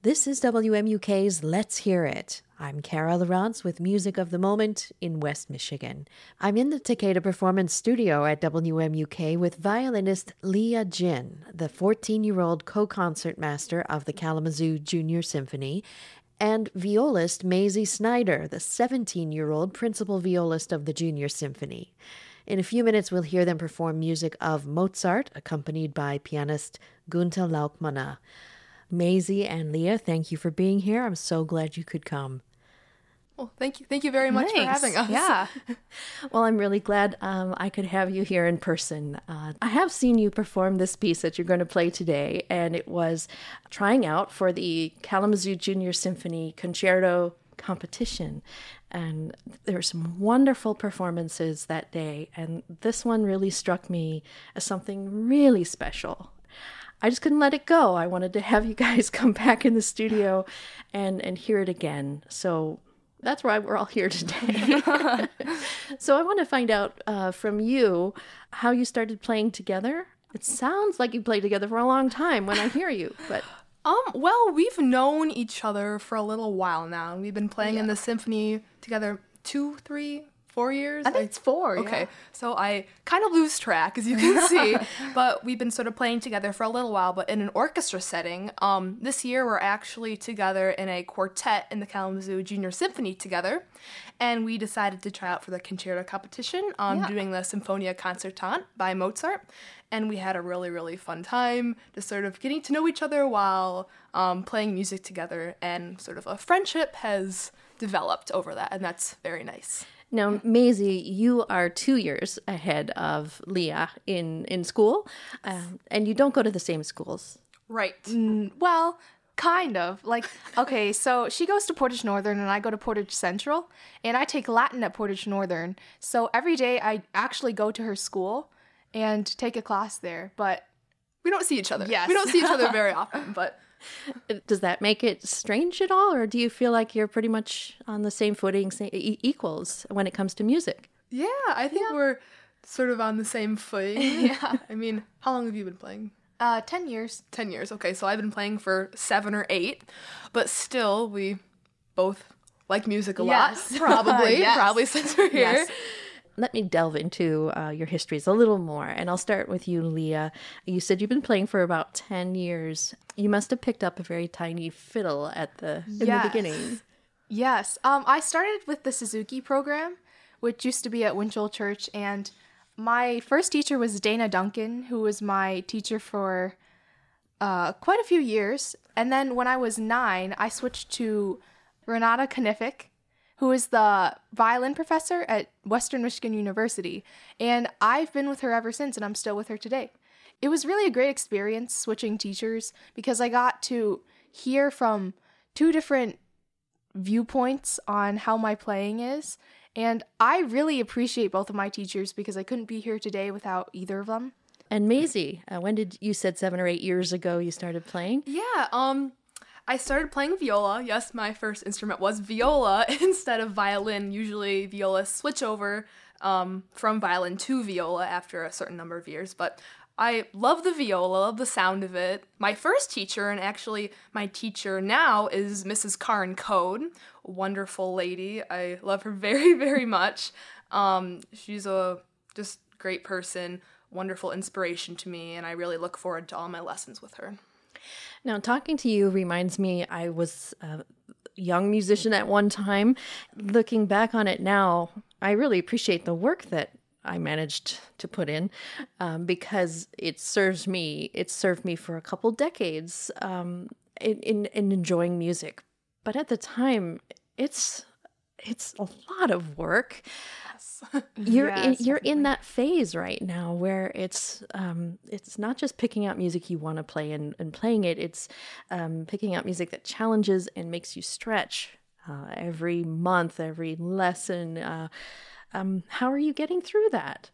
This is WMUK's Let's Hear It. I'm Kara Lawrence with Music of the Moment in West Michigan. I'm in the Takeda Performance Studio at WMUK with violinist Leah Jin, the 14-year-old co-concert master of the Kalamazoo Junior Symphony, and violist Maisie Snyder, the 17-year-old principal violist of the Junior Symphony. In a few minutes, we'll hear them perform music of Mozart, accompanied by pianist Gunther Laukmana. Maisie and Leah, thank you for being here. I'm so glad you could come. Well, thank you. Thank you very much for having us. Yeah. Well, I'm really glad I could have you here in person. I have seen you perform this piece that you're going to play today, and it was trying out for the Kalamazoo Junior Symphony Concerto competition. And there were some wonderful performances that day, and this one really struck me as something really special. I just couldn't let it go. I wanted to have you guys come back in the studio and hear it again. So that's why we're all here today. So I want to find out from you how you started playing together. It sounds like you played together for a long time when I hear you, but... Well, we've known each other for a little while now. We've been playing in the symphony together 2, 3, 4 years? I think it's 4, Okay, yeah. so I kind of lose track, as you can see, but we've been sort of playing together for a little while, but in an orchestra setting. This year, we're actually together in a quartet in the Kalamazoo Junior Symphony together, and we decided to try out for the concerto competition, doing the Symphonia Concertante by Mozart, and we had a really, really fun time, just sort of getting to know each other while playing music together, and sort of a friendship has developed over that, and that's very nice. Now, Maisie, you are 2 years ahead of Leah in school, and you don't go to the same schools. Right. Well, kind of. Okay, so she goes to Portage Northern and I go to Portage Central, and I take Latin at Portage Northern. So every day I actually go to her school and take a class there, but... We don't see each other. Yes. We don't see each other very often, but... Does that make it strange at all, or do you feel like you're pretty much on the same footing, equals when it comes to music? Yeah, I think we're sort of on the same footing. Yeah. I mean, how long have you been playing? 10 years. 10 years. Okay, so I've been playing for 7 or 8, but still, we both like music a Yes. lot. Probably. Yes. Probably since we're here. Yes. Let me delve into your histories a little more, and I'll start with you, Leah. You said you've been playing for about 10 years. You must have picked up a very tiny fiddle in the beginning. Yes. I started with the Suzuki program, which used to be at Winchell Church, and my first teacher was Dana Duncan, who was my teacher for quite a few years. And then when I was 9, I switched to Renata Knifick, who is the violin professor at Western Michigan University. And I've been with her ever since, and I'm still with her today. It was really a great experience switching teachers because I got to hear from 2 different viewpoints on how my playing is. And I really appreciate both of my teachers because I couldn't be here today without either of them. And Maisie, when did you said 7 or 8 years ago you started playing? Yeah, I started playing viola. Yes, my first instrument was viola instead of violin. Usually violists switch over from violin to viola after a certain number of years, but I love the viola, love the sound of it. My first teacher, and actually my teacher now, is Mrs. Karen Code, a wonderful lady. I love her very, very much. She's a just great person, wonderful inspiration to me, and I really look forward to all my lessons with her. Now, talking to you reminds me I was a young musician at one time. Looking back on it now, I really appreciate the work that I managed to put in because it served me for a couple decades in enjoying music. But at the time, it's a lot of work. You're in that phase right now where it's not just picking out music you want to play and playing it. It's picking out music that challenges and makes you stretch every month, every lesson. How are you getting through that?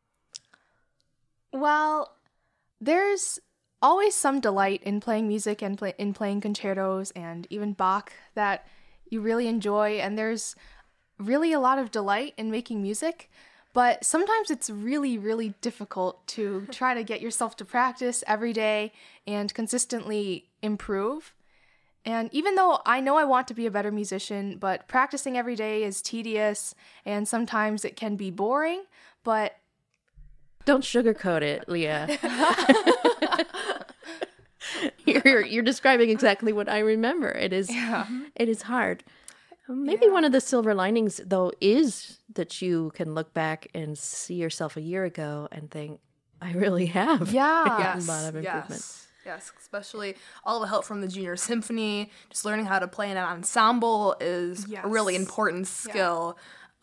Well, there's always some delight in playing music and in playing concertos and even Bach that you really enjoy, and there's really a lot of delight in making music, but sometimes it's really, really difficult to try to get yourself to practice every day and consistently improve. And even though I know I want to be a better musician, but practicing every day is tedious and sometimes it can be boring, but Don't sugarcoat it, Leah. You're describing exactly what I remember. It is hard. Maybe one of the silver linings, though, is that you can look back and see yourself a year ago and think, I really have made a lot of improvement. Yes, especially all the help from the junior symphony. Just learning how to play in an ensemble is a really important skill.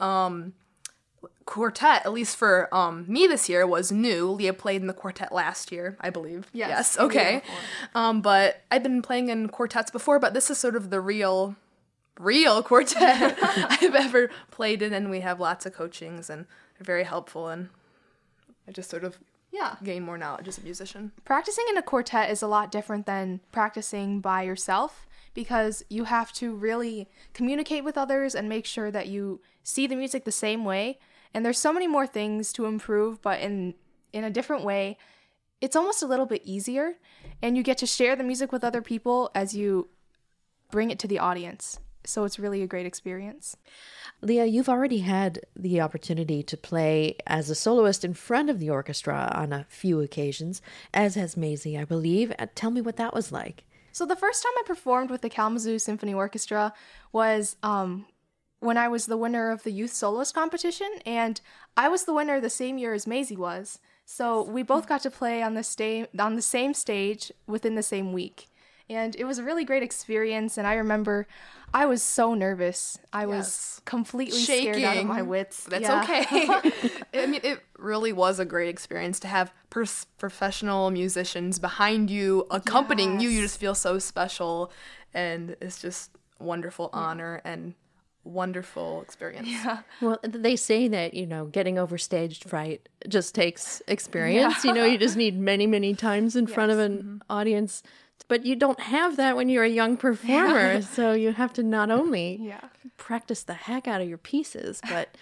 Quartet, at least for me this year, was new. Leah played in the quartet last year, I believe. Yes. Okay. But I've been playing in quartets before, but this is sort of the real quartet I've ever played in, and we have lots of coachings, and they're very helpful, and I just sort of gain more knowledge as a musician. Practicing in a quartet is a lot different than practicing by yourself because you have to really communicate with others and make sure that you see the music the same way. And there's so many more things to improve, but in a different way. It's almost a little bit easier, and you get to share the music with other people as you bring it to the audience. So it's really a great experience. Leah, you've already had the opportunity to play as a soloist in front of the orchestra on a few occasions, as has Maisie, I believe. Tell me what that was like. So the first time I performed with the Kalamazoo Symphony Orchestra was when I was the winner of the Youth Soloist Competition, and I was the winner the same year as Maisie was. So we both got to play on the same stage within the same week. And it was a really great experience, and I remember I was so nervous. I was completely scared out of my wits. That's okay. I mean, it really was a great experience to have professional musicians behind you, accompanying you. You just feel so special, and it's just wonderful honor and wonderful experience. Well, they say that, getting over stage fright just takes experience. You just need many, many times in front of an audience. But you don't have that when you're a young performer. So you have to not only practice the heck out of your pieces, but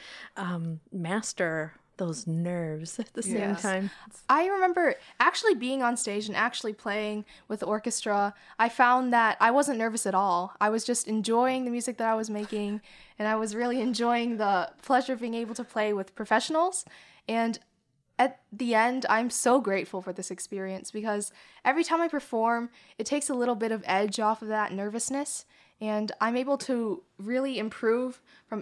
master those nerves at the same time. I remember actually being on stage and actually playing with the orchestra. I found that I wasn't nervous at all. I was just enjoying the music that I was making, and I was really enjoying the pleasure of being able to play with professionals. And at the end, I'm so grateful for this experience because every time I perform, it takes a little bit of edge off of that nervousness, and I'm able to really improve from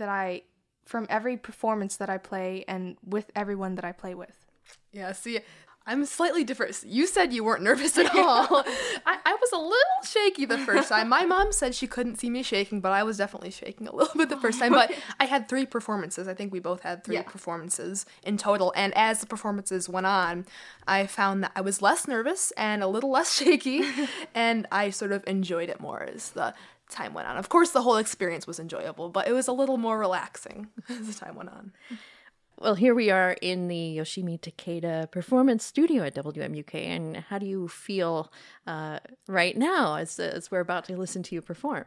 every performance that I play and with everyone that I play with. Yeah, see, I'm slightly different. You said you weren't nervous at all. I was a little shaky the first time. My mom said she couldn't see me shaking, but I was definitely shaking a little bit the first time. But I had 3 performances. I think we both had 3 performances in total. And as the performances went on, I found that I was less nervous and a little less shaky, and I sort of enjoyed it more as the time went on. Of course, the whole experience was enjoyable, but it was a little more relaxing as the time went on. Well, here we are in the Yoshimi Takeda Performance Studio at WMUK, and how do you feel right now as we're about to listen to you perform?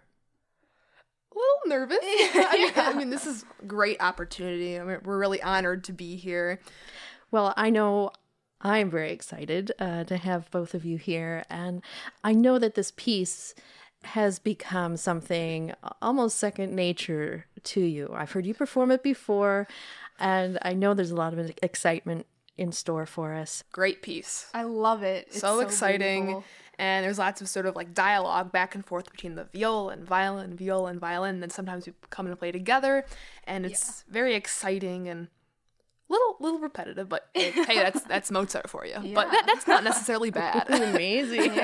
A little nervous. I mean, this is a great opportunity. I mean, we're really honored to be here. Well, I know I'm very excited to have both of you here, and I know that this piece has become something almost second nature to you. I've heard you perform it before, and I know there's a lot of excitement in store for us. Great piece. I love it. It's so exciting. Beautiful. And there's lots of sort of like dialogue back and forth between the viola and violin, and then sometimes we come and play together, and it's very exciting and little repetitive, but hey, that's Mozart for you. But that's not necessarily bad. Amazing.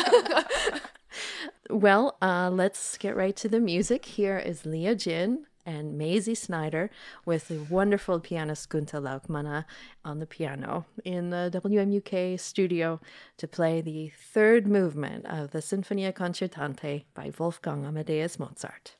Well, let's get right to the music. Here is Leah Jin and Maisie Snyder with the wonderful pianist Gunther Laukmana on the piano in the WMUK studio to play the 3rd movement of the Sinfonia Concertante by Wolfgang Amadeus Mozart.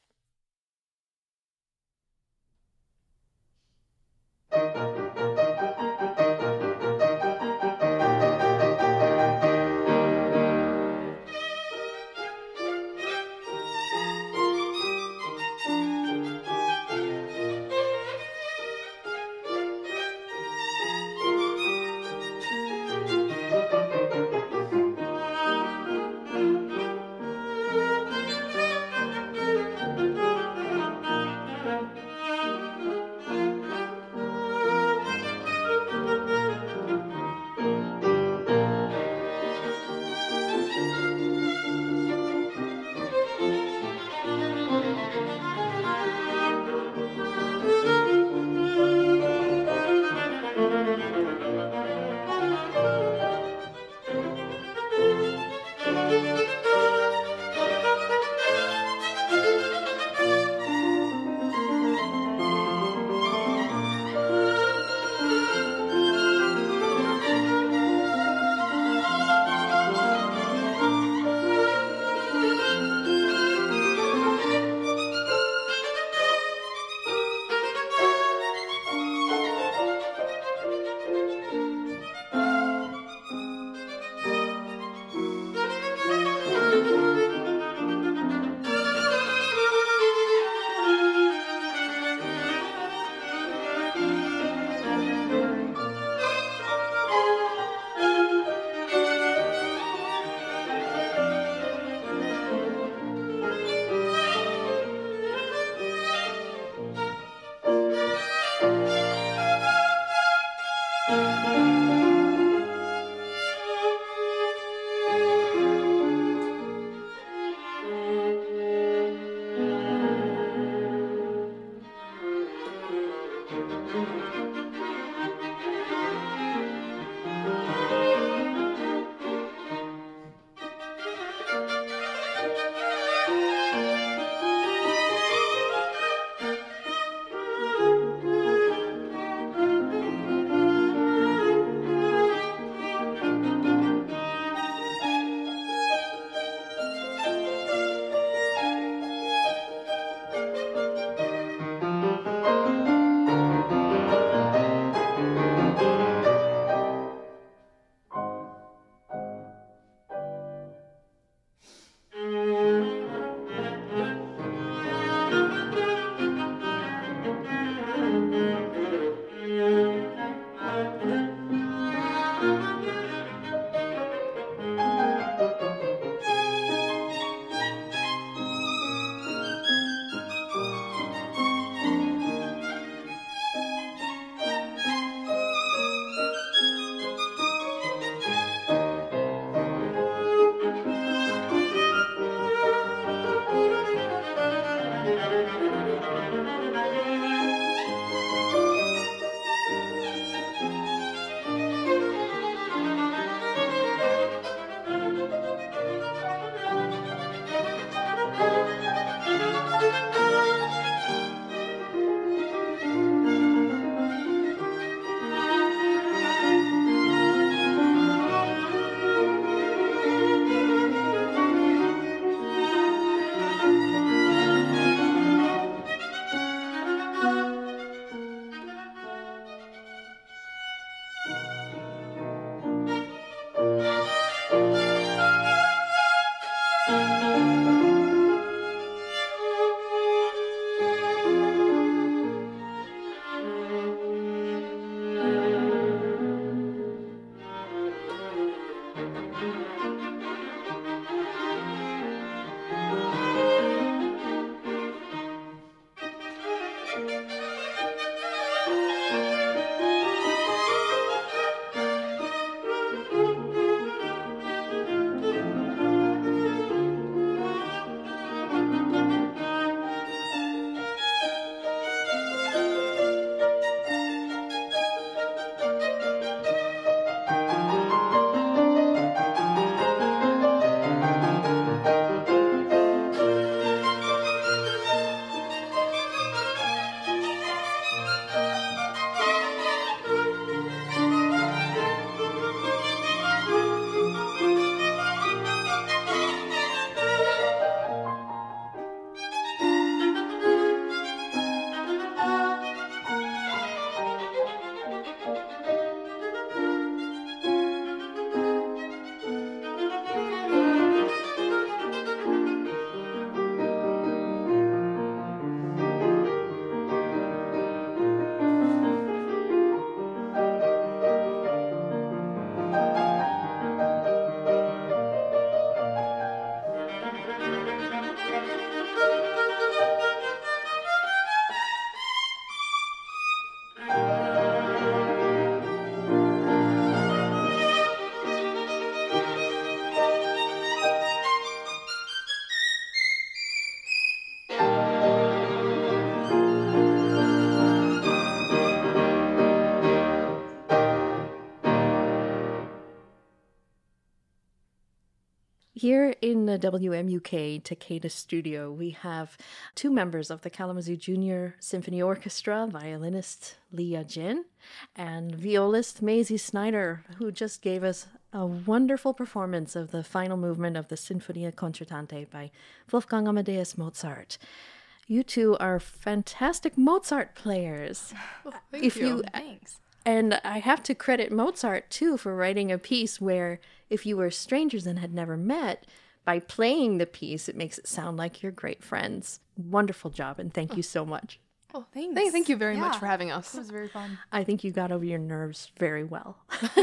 Here in the WMUK Takeda studio, we have two members of the Kalamazoo Junior Symphony Orchestra, violinist Leah Jin and violist Maisie Snyder, who just gave us a wonderful performance of the final movement of the Sinfonia Concertante by Wolfgang Amadeus Mozart. You two are fantastic Mozart players. Thank you. Thanks. And I have to credit Mozart, too, for writing a piece where if you were strangers and had never met, by playing the piece, it makes it sound like you're great friends. Wonderful job, and thank you so much. Oh, thanks. Thank you very much Yeah. for having us. It was very fun. I think you got over your nerves very well.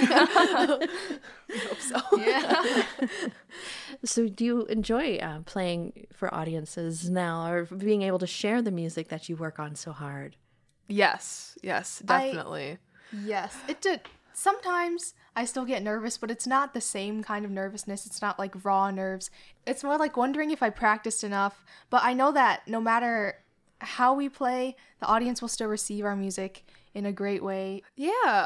I hope so. Yeah. So do you enjoy playing for audiences now, or being able to share the music that you work on so hard? Yes, definitely. Yes, it did. Sometimes I still get nervous, but it's not the same kind of nervousness. It's not like raw nerves. It's more like wondering if I practiced enough. But I know that no matter how we play, the audience will still receive our music in a great way. Yeah,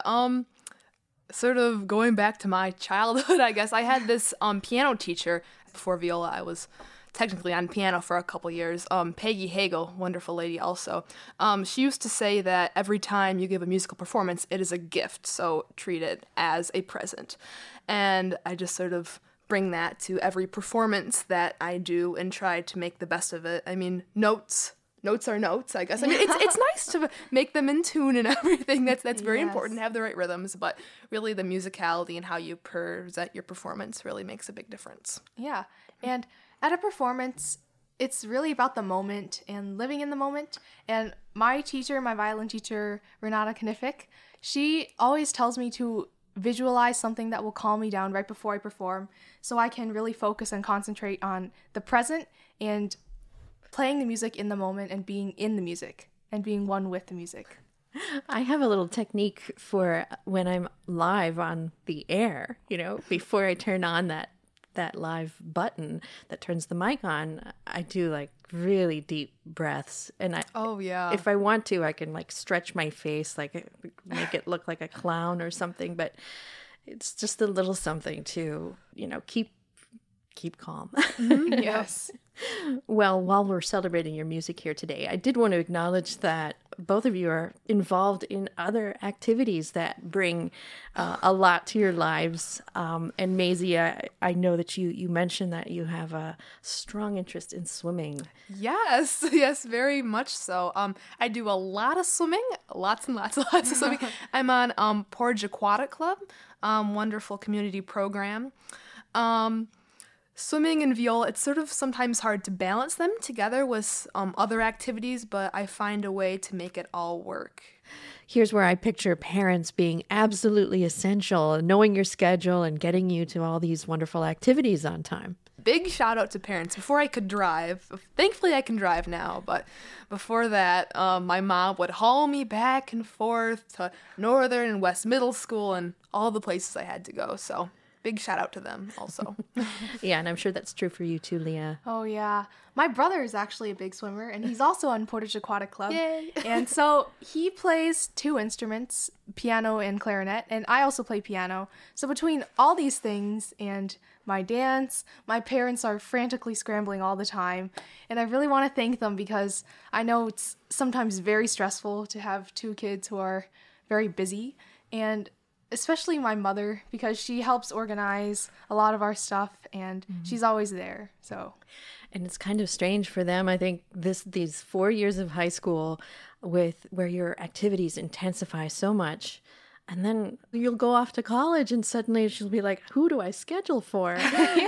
sort of going back to my childhood, I guess. I had this piano teacher before viola. I was technically on piano for a couple years. Peggy Hagel, wonderful lady also. She used to say that every time you give a musical performance, it is a gift, so treat it as a present. And I just sort of bring that to every performance that I do and try to make the best of it. I mean, notes are notes, I guess. I mean, it's nice to make them in tune and everything. That's very Yes. important to have the right rhythms, but really the musicality and how you present your performance really makes a big difference. Yeah. And at a performance, it's really about the moment and living in the moment. And my teacher, my violin teacher, Renata Kniffick, she always tells me to visualize something that will calm me down right before I perform so I can really focus and concentrate on the present and playing the music in the moment and being in the music and being one with the music. I have a little technique for when I'm live on the air, before I turn on that live button that turns the mic on, I do like really deep breaths. And Oh, yeah. if I want to, I can like stretch my face, like make it look like a clown or something. But it's just a little something to, keep calm. Yes. Well, while we're celebrating your music here today, I did want to acknowledge that both of you are involved in other activities that bring a lot to your lives. And Maisie, I know that you mentioned that you have a strong interest in swimming. Yes, very much so. I do a lot of swimming, lots and lots of swimming. I'm on Portage Aquatic Club, wonderful community program. Swimming and viola, it's sort of sometimes hard to balance them together with other activities, but I find a way to make it all work. Here's where I picture parents being absolutely essential, knowing your schedule and getting you to all these wonderful activities on time. Big shout out to parents. Before I could drive, thankfully I can drive now, but before that, my mom would haul me back and forth to Northern and West Middle School and all the places I had to go, so big shout out to them also. Yeah, and I'm sure that's true for you too, Leah. Oh, yeah. My brother is actually a big swimmer, and he's also on Portage Aquatic Club. Yay. And so he plays two instruments, piano and clarinet, and I also play piano. So between all these things and my dance, my parents are frantically scrambling all the time. And I really want to thank them because I know it's sometimes very stressful to have two kids who are very busy. And especially my mother, because she helps organize a lot of our stuff and she's always there. So, and it's kind of strange for them. I think these 4 years of high school where your activities intensify so much, and then you'll go off to college and suddenly she'll be like, who do I schedule for?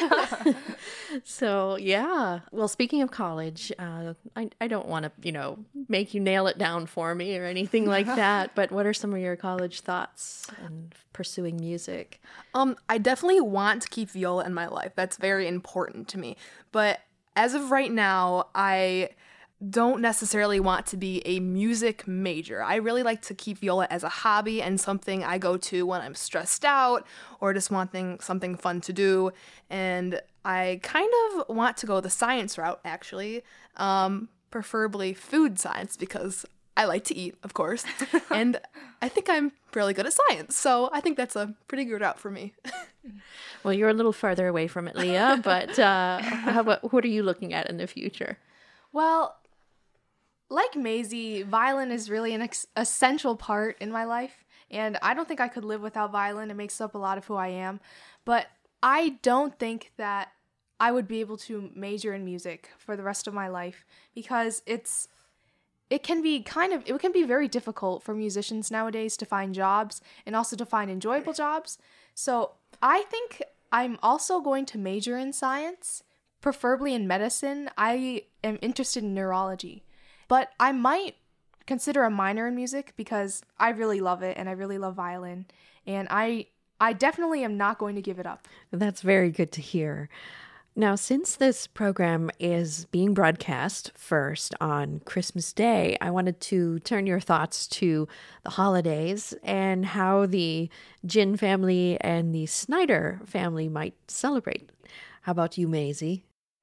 So, yeah. Well, speaking of college, I don't want to, make you nail it down for me or anything like that. But what are some of your college thoughts in pursuing music? I definitely want to keep viola in my life. That's very important to me. But as of right now, I don't necessarily want to be a music major. I really like to keep viola as a hobby and something I go to when I'm stressed out or just wanting something fun to do. And I kind of want to go the science route, actually, preferably food science, because I like to eat, of course, and I think I'm fairly good at science. So I think that's a pretty good route for me. Well, you're a little farther away from it, Leah, but what are you looking at in the future? Well, like Maisie, violin is really an essential part in my life, and I don't think I could live without violin. It makes up a lot of who I am, but I don't think that I would be able to major in music for the rest of my life because it can be very difficult for musicians nowadays to find jobs and also to find enjoyable jobs. So I think I'm also going to major in science, preferably in medicine. I am interested in neurology, but I might consider a minor in music because I really love it and I really love violin, and I definitely am not going to give it up. That's very good to hear. Now, since this program is being broadcast first on Christmas Day, I wanted to turn your thoughts to the holidays and how the Jin family and the Snyder family might celebrate. How about you, Maisie?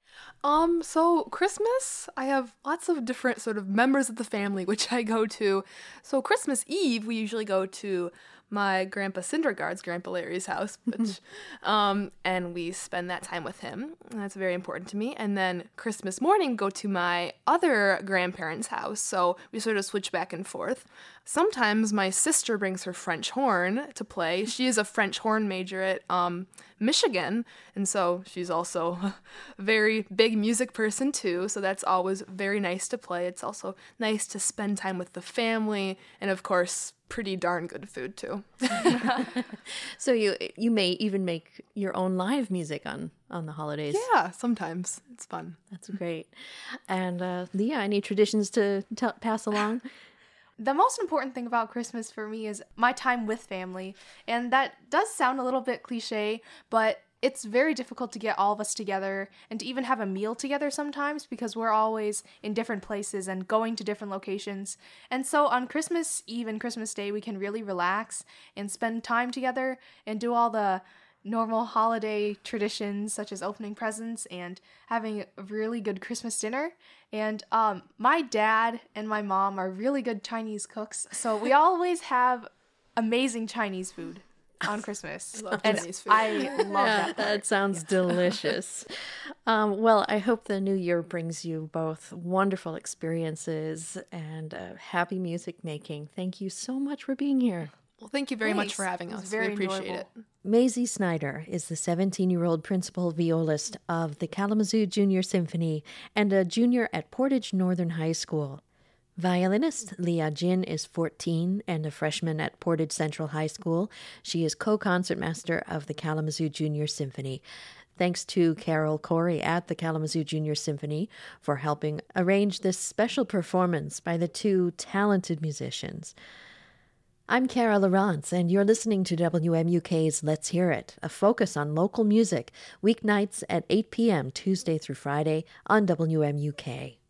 So Christmas, I have lots of different sort of members of the family which I go to. So Christmas Eve, we usually go to my grandpa Syndergaard's, Grandpa Larry's house, which, and we spend that time with him. And that's very important to me. And then Christmas morning, go to my other grandparents' house. So we sort of switch back and forth. Sometimes my sister brings her French horn to play. She is a French horn major at Michigan, and so she's also a very big music person too, so that's always very nice to play. It's also nice to spend time with the family, and of course, pretty darn good food too. So you may even make your own live music on the holidays. Yeah, sometimes. It's fun. That's great. And Leah, any traditions to pass along? The most important thing about Christmas for me is my time with family. And that does sound a little bit cliche, but it's very difficult to get all of us together and to even have a meal together sometimes because we're always in different places and going to different locations. And so on Christmas Eve and Christmas Day, we can really relax and spend time together and do all the normal holiday traditions such as opening presents and having a really good Christmas dinner. And my dad and my mom are really good Chinese cooks, so we always have amazing Chinese food on Christmas. I love and Chinese food. I love that. That sounds delicious. Well, I hope the new year brings you both wonderful experiences and happy music making. Thank you so much for being here. Well, thank you very much Thanks. for having It was us. very We appreciate enjoyable. it. Maisie Snyder is the 17-year-old principal violist of the Kalamazoo Junior Symphony and a junior at Portage Northern High School. Violinist Leah Jin is 14 and a freshman at Portage Central High School. She is co-concertmaster of the Kalamazoo Junior Symphony. Thanks to Carol Corey at the Kalamazoo Junior Symphony for helping arrange this special performance by the two talented musicians. I'm Cara Lawrence, and you're listening to WMUK's Let's Hear It, a focus on local music, weeknights at 8 p.m. Tuesday through Friday on WMUK.